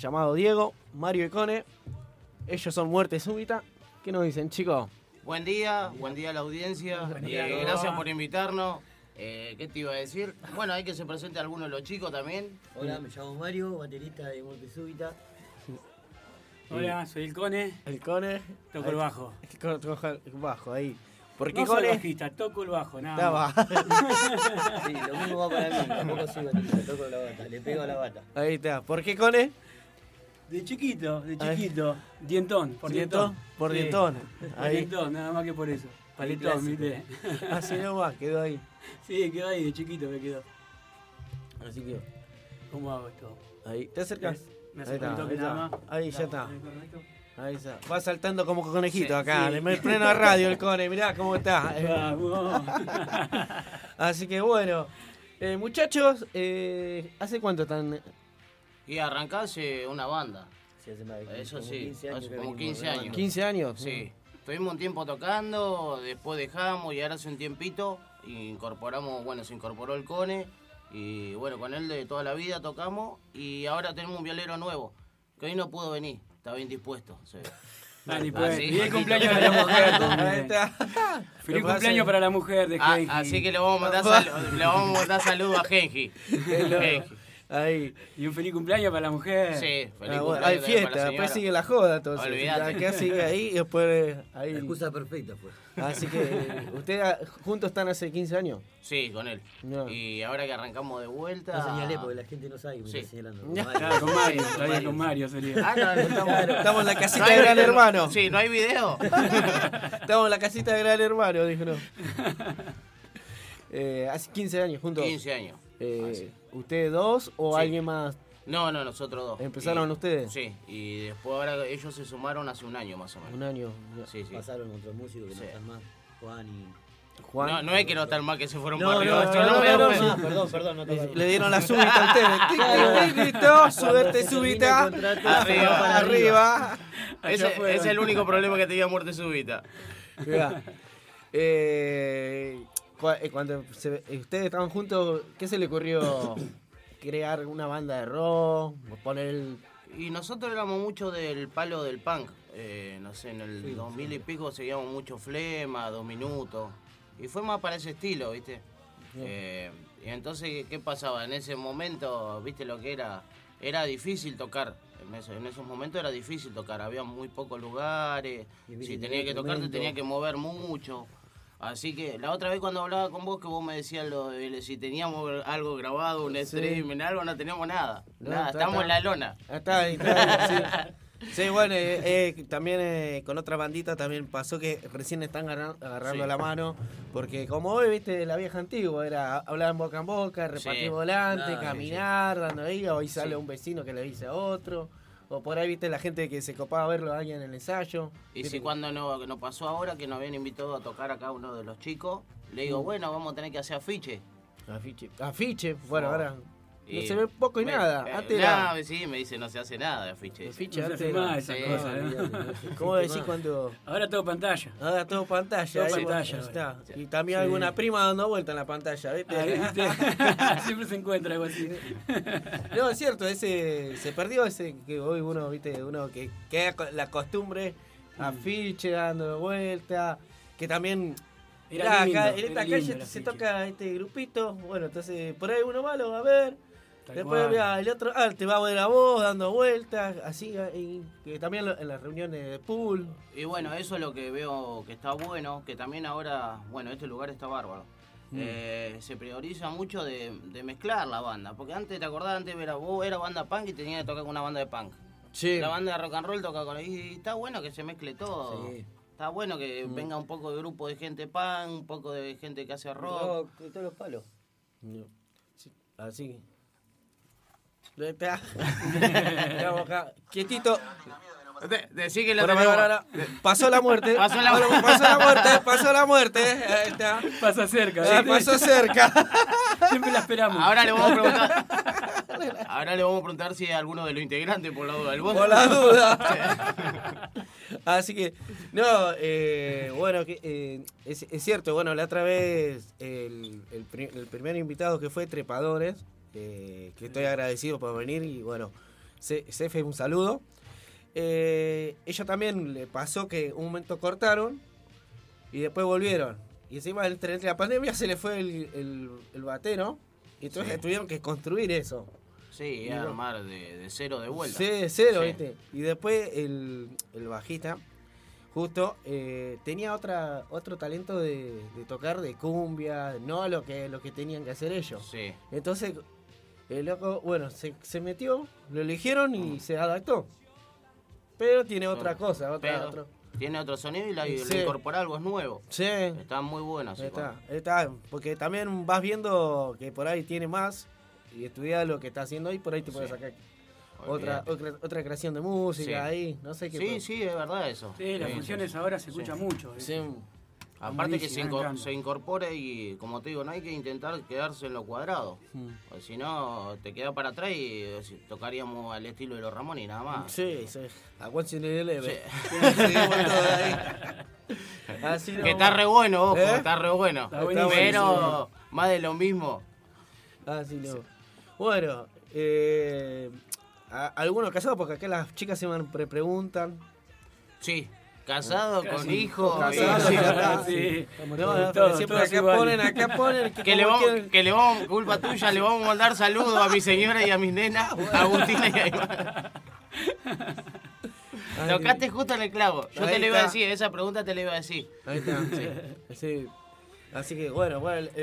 llamado Diego, Mario y Cone. Ellos son Muerte Súbita. ¿Qué nos dicen, chicos? Buen día a la audiencia. Gracias por invitarnos. ¿Qué te iba a decir? Bueno, hay que se presente alguno de los chicos también. Hola, me llamo Mario, baterista de Muerte Súbita. Hola, soy el Cone. El Cone. Toco el bajo. Toco el bajo ahí. ¿Por qué No soy Cone? bajista, toco el bajo, nada más. Sí, lo mismo va para mí, tampoco soy baterista, toco la bata, le pego a la bata. Ahí está. ¿Por qué Cone? De chiquito. Dientón, por dientón. Por Sí, dientón. Por Ahí. dientón, nada más que por eso. Paletón, ¿viste? Así nomás, quedó ahí. Sí, quedó ahí, de chiquito me quedó. Así que, ¿Cómo hago esto? ahí. ¿Te acercas? Me Ahí acerco un está, toque ahí nada está. más. Ahí ya está. ¿Me correcto? Ahí está. Va saltando como conejito Sí, acá. sí. Le pleno a radio el Cone. Mirá cómo está. Vamos. Así que bueno. Muchachos, ¿hace cuánto están? Y arrancase una banda. Sí, hace más de Eso como sí, 15 años hace que como venimos 15 grabando. años. 15 años. Sí. Estuvimos un tiempo tocando, después dejamos y ahora hace un tiempito incorporamos, bueno, se incorporó el Cone y bueno, con él de toda la vida tocamos y ahora tenemos un violero nuevo que hoy no pudo venir, estaba indispuesto. Sí. Dani, pues. Así. Y el cumpleaños de la mujer Ahí también. está. Feliz Lo que cumpleaños pasa- para la mujer de Genji. Así que le vamos a mandar saludos a Genji. Genji. Ahí. Y un feliz cumpleaños para la mujer. Sí, feliz Bueno, cumpleaños hay también para fiesta, la después señora. sigue la joda, entonces. Olvídate. Acá sigue ahí y después La ahí. excusa perfecta fue. Así que, ¿ustedes juntos están hace 15 años? Sí, con él. No. Y ahora que arrancamos de vuelta. No señalé porque la gente no sabe que me Sí. está señalando. Claro, con Mario, todavía con Mario sería. Ah, no, Estamos en la casita no hay de Gran video. Hermano. Sí, no hay video. Estamos en la casita de Gran Hermano, dijo no. Hace 15 años juntos. 15 años. ¿Ustedes dos o Sí. alguien más? No, nosotros dos. ¿Empezaron ustedes? Sí, y después ahora ellos se sumaron hace un año más o menos. Un año. Sí, sí. Pasaron otros músicos que Sí. no están más. Juan y... Juan. No, no es que no están mal que se fueron No, para arriba. no, esto no, me no, da no, pena. perdón, no tocaron. Le dieron la súbita a ustedes. Listo, Cuando subete se súbita. termine el contrato, Arriba, se va para Arriba. Ese Allá fueron. es el único problema que tenía Muerte Súbita. Mirá. Cuando ustedes estaban juntos, ¿qué se le ocurrió? ¿Crear una banda de rock? ¿Poner el...? Y nosotros éramos mucho del palo del punk. No sé, en el Sí, 2000 y pico seguíamos mucho Flema, 2 minutos. Y fue más para ese estilo, ¿viste? Y entonces, ¿qué pasaba? En ese momento, ¿viste lo que era? Era difícil tocar. En esos momentos era difícil tocar. Había muy pocos lugares. Difícil Si de tenía que tocar, te instrumento. tenía que mover mucho. Así que la otra vez cuando hablaba con vos, que vos me decías si teníamos algo grabado, un streaming, algo, no teníamos nada. No, Nada, está- estamos está. en la lona. Está ahí, sí. Sí, bueno, también con otra bandita también pasó que recién están agarrando Sí. la mano, porque como hoy, viste, la vieja antigua, era hablar en boca, repartir Sí. volante, Claro, caminar, dando ahí, hoy sale Sí. un vecino que le dice a otro, o por ahí, viste, la gente que se copaba a verlo a alguien en el ensayo. Y Viste si cuando nos pasó ahora que nos habían invitado a tocar acá uno de los chicos, le digo, bueno, vamos a tener que hacer afiche. Afiche, bueno, Oh. ahora no Y se ve poco y nada. Antes era... sí, me dice, no se hace nada de afiche. Afiche No se antes hace era- más esas Sí, cosas, ¿eh? ¿Cómo decís cuando...? Ahora todo pantalla. Ahora todo pantalla. Todo ahí, pantalla, ahí está. sí. Y también Sí. alguna prima dando vuelta en la pantalla, ¿viste? Ahí, ¿viste? Siempre se encuentra algo así. No, es cierto, se perdió ese que hoy uno, viste, uno que queda con la costumbre, afiche dando vuelta, que también Era mirá, lindo, acá, en era esta lindo calle el se afiche. toca este grupito, bueno, entonces por ahí uno va, lo va a ver, Tal después cual. mirá, el otro, te va a ver a vos dando vueltas, así, y que también en las reuniones de pool. Y bueno, eso es lo que veo que está bueno, que también ahora, bueno, este lugar está bárbaro. Se prioriza mucho de mezclar la banda, porque antes, ¿te acordás? Antes vos era banda punk y tenías que tocar con una banda de punk. Sí. La banda de rock and roll toca con... Y está bueno que se mezcle todo. Sí. Está bueno que venga un poco de grupo de gente punk, un poco de gente que hace rock. Rock, de todos los palos. No. Sí, así. Está. Estamos acá, quietito. Decí que lo Pará, tenemos. pará, pará. Pasó la muerte. Pasó la muerte. Pasó la muerte. Pasó la muerte. Ahí está. Pasa cerca. Sí, ¿viste? pasó cerca. Siempre la esperamos. Ahora le vamos a preguntar. Ahora le vamos a preguntar si hay alguno de los integrantes por la duda del voto. Por la duda. Así que, no, bueno, es cierto, bueno, la otra vez el primer invitado que fue Trepadores, que estoy agradecido por venir y bueno, Cefe, un saludo. Ellos también le pasó que un momento cortaron y después volvieron. Y encima entre la pandemia se le fue el batero. Y entonces tuvieron que construir eso. Sí, armar de cero de vuelta. Sí, de cero, Sí. ¿viste? Y después el bajista, justo, tenía otro talento de tocar de cumbia, no lo que tenían que hacer ellos. Sí. Entonces, el loco, bueno, se metió, lo eligieron y se adaptó. Pero tiene otra cosa, Pero tiene otro sonido y Sí. le incorpora algo nuevo. Sí, Está muy bueno. Sí, está, porque también vas viendo que por ahí tiene más y estudias lo que está haciendo ahí, por ahí te puedes sacar otra creación de música Sí. ahí, no sé qué. Sí, es verdad eso. Sí, las funciones ahora se escucha mucho. Sí, Aparte que Buenísimo, me encanta. se incorpore y, como te digo, no hay que intentar quedarse en lo cuadrado. Porque si no, te queda para atrás y tocaríamos al estilo de los Ramones y nada más. sí. A What's in the Eleven. Sí. Seguimos todo ahí. Así Que está re bueno, ojo, ¿Eh? está re bueno. Está buenísimo. Pero más de lo mismo. Así no. Bueno, algunos casados, porque acá las chicas se van preguntan. Sí, casado, con Casi. hijo. Casado, y- acá. Sí. No, Todos, pero siempre todos acá iguales. ponen Que le, vamos, culpa tuya, le vamos a mandar saludos a mi señora y a mis nenas, a Agustina y a Iván. Tocaste justo en el clavo. Yo Ahí te lo iba a está. decir, esa pregunta te la iba a decir. Ahí está, sí. Así que bueno,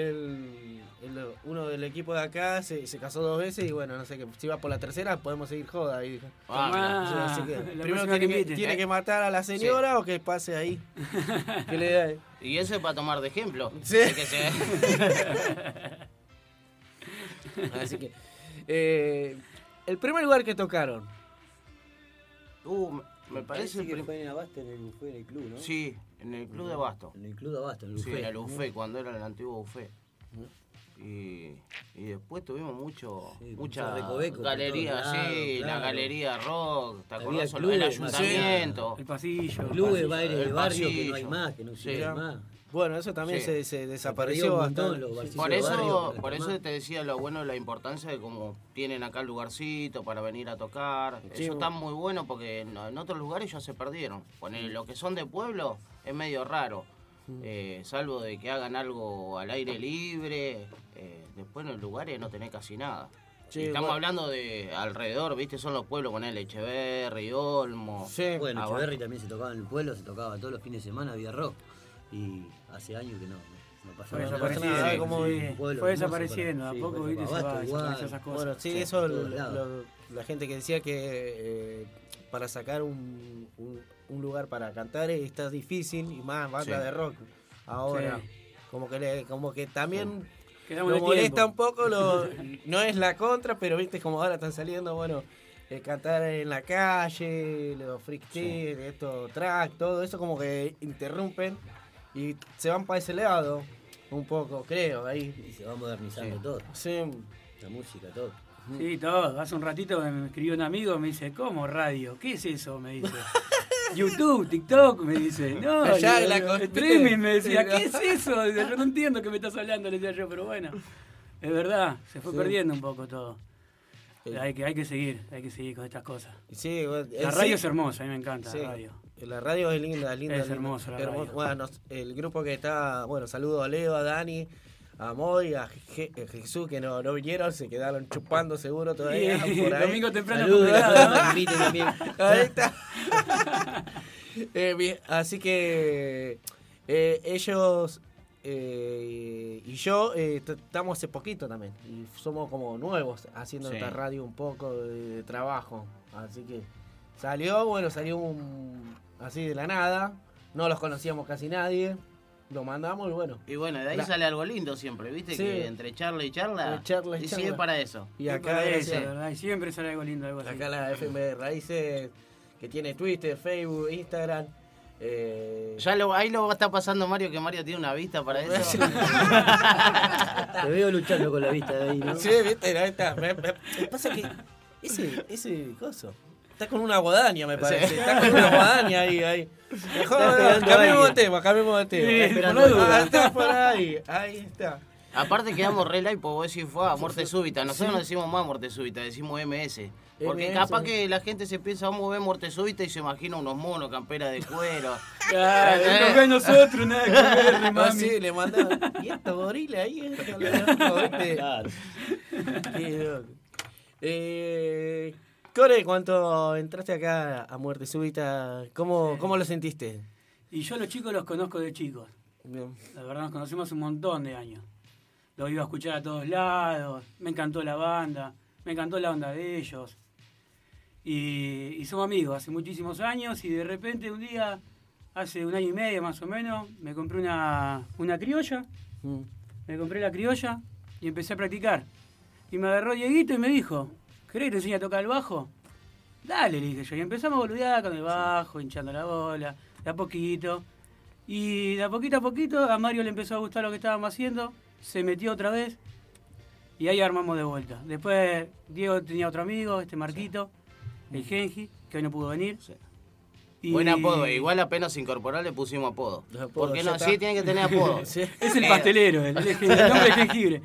uno del equipo de acá se casó 2 veces y bueno, no sé, que si va por la tercera podemos seguir joda ahí. Ah, Así que la primero próxima que tiene invite. que matar a la señora o que pase ahí. Que le da. y eso es para tomar de ejemplo. Sí. De que se- Así que el primer lugar que tocaron. me parece que fue en Abasto, fue en el club, ¿no? Sí, en el club de Abasto. En el club de Abasto, en el Sí, Buffet. en el buffet, cuando era el antiguo buffet. Y después tuvimos mucha Recoveco por galería, todos lados, sí, la claro. galería rock, ¿te Había acordás? El clubes, ayuntamiento. El pasillo. Clubes, bailes de el barrio que pasillo. no hay más, que no Sí. existen más. Bueno, eso también Sí. se perdió desapareció un montón, bastante. los barcitos Por de barrio, eso más. te decía lo bueno, la importancia de cómo tienen acá el lugarcito para venir a tocar. Sí, Eso está muy bueno porque en otros lugares ya se perdieron. Poner lo que son de pueblo es medio raro. Salvo de que hagan algo al aire libre, después en los lugares no tenés casi nada. Sí, Y estamos bueno. hablando de alrededor, ¿viste? Son los pueblos, ponele Echeverri, Olmo. Sí. Bueno, Abajo. Echeverri también se tocaba en el pueblo, se tocaba todos los fines de semana, había rock. Y hace años que no Fue pasaba nada. desapareciendo. nada, como sí, un pueblo fue hermoso desapareciendo. para- A sí, poco, fue viste, se Abasto va igual. desapareció esas cosas. Bueno, sí, Sí, eso todos lados. la gente que decía que para sacar un lugar para cantar está difícil y más banda Sí. de rock ahora. Sí. Como que también Quedamos lo de molesta tiempo. un poco, no es la contra, pero viste como ahora están saliendo, bueno, cantar en la calle, los freestyle, esto, track, todo eso como que interrumpen y se van para ese lado un poco, creo, ahí. Y se va modernizando Sí. todo, Sí, la música, todo. Sí, todo. Hace un ratito me escribió un amigo, me dice, ¿cómo radio? ¿Qué es eso? Me dice. YouTube, TikTok, me dice. No, Ya, yo, la streaming, me decía, Sí, ¿qué es eso? Dice, yo no entiendo qué me estás hablando, le decía yo, pero bueno. Es verdad, se fue Sí. perdiendo un poco todo. Sí. Hay que seguir con estas cosas. sí, bueno, La sí. radio es hermosa, a mí me encanta Sí, la radio. la radio es linda, Es linda. hermosa la radio. Bueno, el grupo que está, bueno, saludo a Leo, a Dani, a Moy, a Jesús, que no vinieron, se quedaron chupando seguro todavía. Y por ahí. domingo temprano Saludos, congelado, ¿no? me inviten también. Ahí está. Bien, así que ellos y yo estamos hace poquito también. Y somos como nuevos haciendo Sí. esta radio un poco de trabajo. Así que salió así de la nada. No los conocíamos casi nadie. Lo mandamos y bueno. Y bueno, de ahí sale algo lindo siempre, ¿viste? Sí. Que entre charla y charla, Entre charla y y charla. sigue para eso. Y Es acá, para eso, gracias- ¿verdad? Y siempre sale algo lindo, algo así. acá la FM de Raíces, que tiene Twitter, Facebook, Instagram. Ahí lo está pasando Mario, que Mario tiene una vista para eso. Te veo luchando con la vista de ahí, ¿no? Sí, viste, ahí está. Me pasa que ese coso está con una guadaña, me parece. Sí. Está con una guadaña ahí. Mejor Está esperando a cambiemos de alguien. tema, cambiemos de tema. Sí, esperando por la duda. Está por ahí está. Aparte quedamos re light, porque vos decís, fue a muerte súbita. Nosotros no decimos más muerte súbita, decimos MS. Porque MS. capaz que la gente se piensa, vamos a ver muerte súbita y se imagina unos monos, camperas de cuero. Claro, no que nosotros, nada que ver, No, mami. sí, le mandaron. ¿Y estos gorilas ahí? ¿Viste? Claro. Qué loco. Core, ¿cuánto entraste acá a Muerte Súbita? ¿Cómo lo sentiste? Y yo a los chicos los conozco de chicos. Bien. La verdad nos conocemos un montón de años. Los iba a escuchar a todos lados, me encantó la banda, me encantó la onda de ellos. Y somos amigos hace muchísimos años y de repente un día, hace 1 año y medio más o menos, me compré una criolla, me compré la criolla y empecé a practicar. Y me agarró Dieguito y me dijo, ¿querés que te enseñe a tocar el bajo? Dale, le dije yo. Y empezamos a boludear con el bajo, hinchando la bola, de a poquito. Y de a poquito a Mario le empezó a gustar lo que estábamos haciendo, se metió otra vez y ahí armamos de vuelta. Después Diego tenía otro amigo, Marquito, el Genji, que hoy no pudo venir. Sí. Y- Buen apodo, igual apenas se incorporó le pusimos apodo. Los apodos, Porque ya no, está. sí tiene que tener apodo. Sí. Es el pastelero, el nombre es jengibre.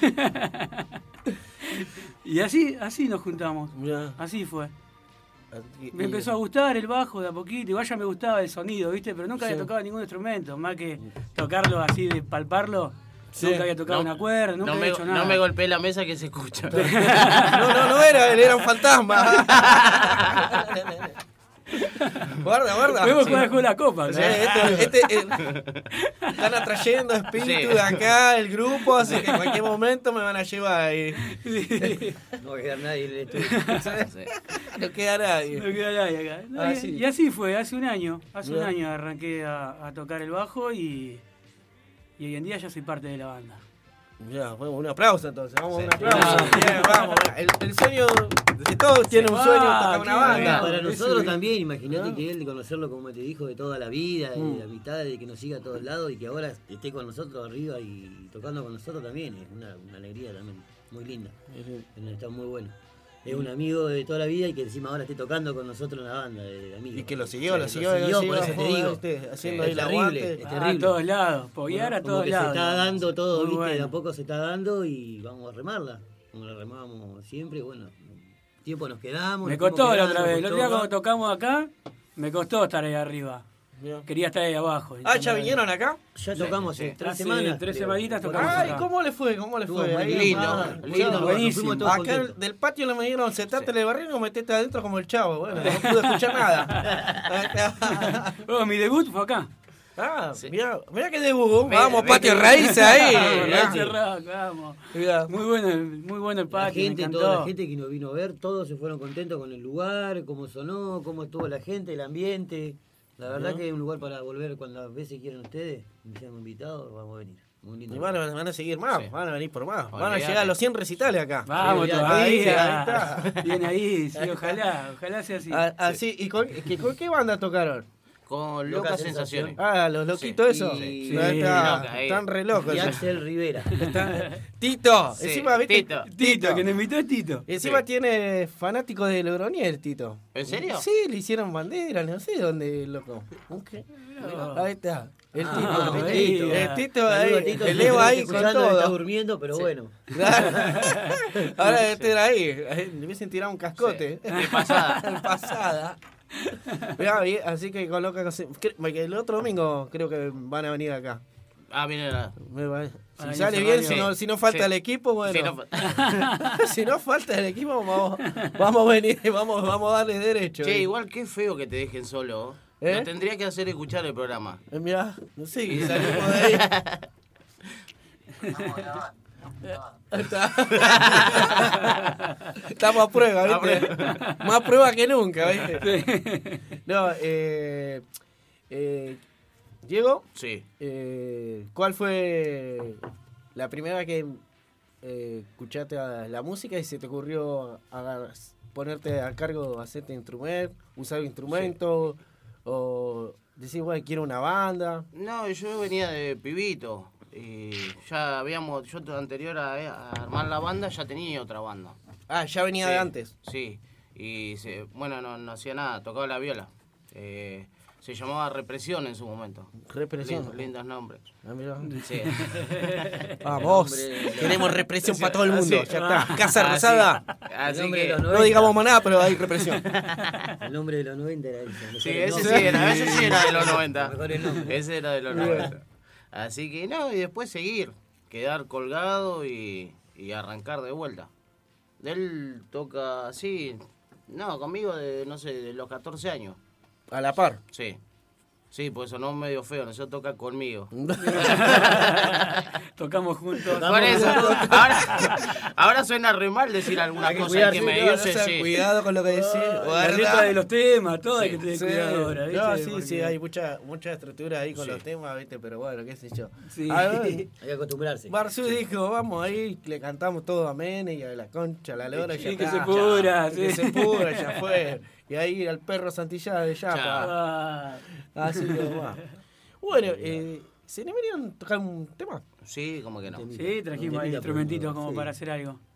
Y así nos juntamos. Ya. Así fue. Y- Me empezó a gustar el bajo de a poquito, igual ya me gustaba el sonido, ¿viste? Pero nunca había Sí. tocado ningún instrumento, más que tocarlo así de palparlo. Sí. Nunca había tocado una cuerda, nunca no había hecho nada. No me golpeé la mesa que se escucha. No era él, era un fantasma. Guarda. Podemos Sí. jugar con la copa, O ¿no? sea, están atrayendo espíritus de acá, el grupo, así que en cualquier momento me van a llevar. Y No va a quedar nadie en el estudio. no queda nadie. No queda nadie acá. No, Así. y así fue, hace un año. Hace un Bien. año arranqué a tocar el bajo y hoy en día ya soy parte de la banda. Ya, bueno, un aplauso entonces, vamos, Sí. un aplauso. Bien, vamos. El sueño de todos tiene un va, sueño, tocar una qué banda. bien. Para Ese nosotros bien. también, imagínate Ah. que él de conocerlo, como te dijo, de toda la vida, Mm. de la amistad, de que nos siga a todos lados y que ahora esté con nosotros arriba y tocando con nosotros también, es una alegría también, muy linda, está muy bueno. Es un amigo de toda la vida y que encima ahora esté tocando con nosotros en la banda de amigos. Y que lo siguió, Sí, lo lo siguió, por eso te digo. haciendo Es ahí la terrible, aguante. es A terrible. todos lados, pollar a Como todos que lados. se está dando todo, Muy viste, bueno. de a poco se está dando y vamos a remarla, como la remábamos siempre, bueno, tiempo nos quedamos. Me nos costó fuimos la quedando, otra vez. El nos otro día costó. cuando tocamos acá, me costó estar ahí arriba. Bien. Quería estar ahí abajo. Ah, ¿ya vinieron acá? Ya tocamos Sí. en 3 Hace semanas. 3 creo. semanitas Por tocamos ahí. Ay, acá. ¿cómo le fue? ¿Cómo le Estuvo fue? muy Ahí, lindo, lindo, buenísimo. fuimos todos Acá contentos. del patio le me dieron sentate en el barrio y nos metiste adentro como el chavo. Bueno, no pude escuchar nada. Oh, mi debut fue acá. Ah, Sí. mirá qué debut. Mira, Vamos, mira patio que- raíces ahí. Vamos, Mirá. Raíces Rock, vamos. Mirá. Muy bueno el La patio, gente, me encantó. toda la gente que nos vino a ver, todos se fueron contentos con el lugar, cómo sonó, cómo estuvo la gente, el ambiente. La verdad que es un lugar para volver cuando las veces quieran ustedes, me sean invitados, vamos a venir. Muy lindo. Y van a seguir más, Sí. van a venir por más. Van a Olvídate. llegar a los 100 recitales acá. Vamos Sí, todavía. ahí está. Bien ahí, sí, ojalá sea así. Así, ¿y con qué banda tocaron? Con Locas locas sensaciones. Ah, los loquitos Sí. esos. Y- No, Sí. Loca, están re locos. Y esos. Axel Rivera. Tito, Sí, encima, ¿viste? Tito, que nos invitó es Tito. Encima Sí. tiene fanático de Logronier, Tito. ¿En serio? Sí, le hicieron bandera, no sé dónde, loco. ¿Qué? Ahí está. El Ah, Tito. el el Tito. El Tito Saludo ahí. a Tito, El si Leo nos ahí está con escuchando, está todo. durmiendo, pero bueno. Claro. Ahora debe estar ahí. Le hubiesen tirado un cascote. De pasada. De pasada. Mirá, bien, así que con loca. Que el otro domingo creo que van a venir acá. Ah, viene la... Si Ay, sale ese bien, radio. si no falta Sí. el equipo, bueno. Sí, no- Si no falta el equipo, vamos a venir, vamos a darle derecho. Che, igual qué feo que te dejen solo. ¿Eh? Lo tendría que hacer escuchar el programa. Mirá, no sé, que salimos de ahí. Está. Estamos a prueba, ¿viste? Más prueba que nunca, ¿viste? No, Diego, Sí. ¿cuál fue la primera vez que escuchaste la música y se te ocurrió ponerte a cargo, hacerte instrumento, usar instrumentos, o decir, bueno, quiero una banda? No, yo venía de pibito. Y ya habíamos, yo anterior a armar la banda ya tenía otra banda. Ah, ya venía Sí, de antes. Sí, y bueno, no hacía nada, tocaba la viola. Se llamaba Represión en su momento. Represión. Lindos nombres. Ah, mirá. Sí. Vamos, nombre- queremos represión para todo el mundo. Sí. Ya está. Casa Rosada. Así nombre de que... los No digamos más nada, pero hay represión. El nombre de los 90 era ese. Sí, ese sí era de los 90. Mejor el nombre. Ese era de los 90. Así que no, y después seguir, quedar colgado y arrancar de vuelta. Él toca así, no, conmigo de, no sé, de los 14 años. A la par. Sí. Sí, pues sonó medio feo, no se toca conmigo. Tocamos juntos. Por eso, ahora suena re mal decir algunas Hay que cosas cuidarse, que me No, dice, sí. Cuidado con lo que decís. La letra de los temas, todo hay que tener Sí, cuidado ahora, ¿viste? no, sí, Porque- sí, hay mucha estructura ahí con Sí. los temas, ¿viste? Pero bueno, qué sé yo. Sí. A ver, Hay que acostumbrarse. Barzú dijo, vamos ahí, le cantamos todo a Mene y a la concha, a la lora, y ya Sí, que está. se pudra, Que sí. se pudra, ya fue. Y ahí al perro Santillana de Yapa. Ah, Así que va. Bueno, ¿se le venían a tocar un tema? Sí, como que no. sí, trajimos ahí Temita, instrumentitos pero, como sí. para hacer algo.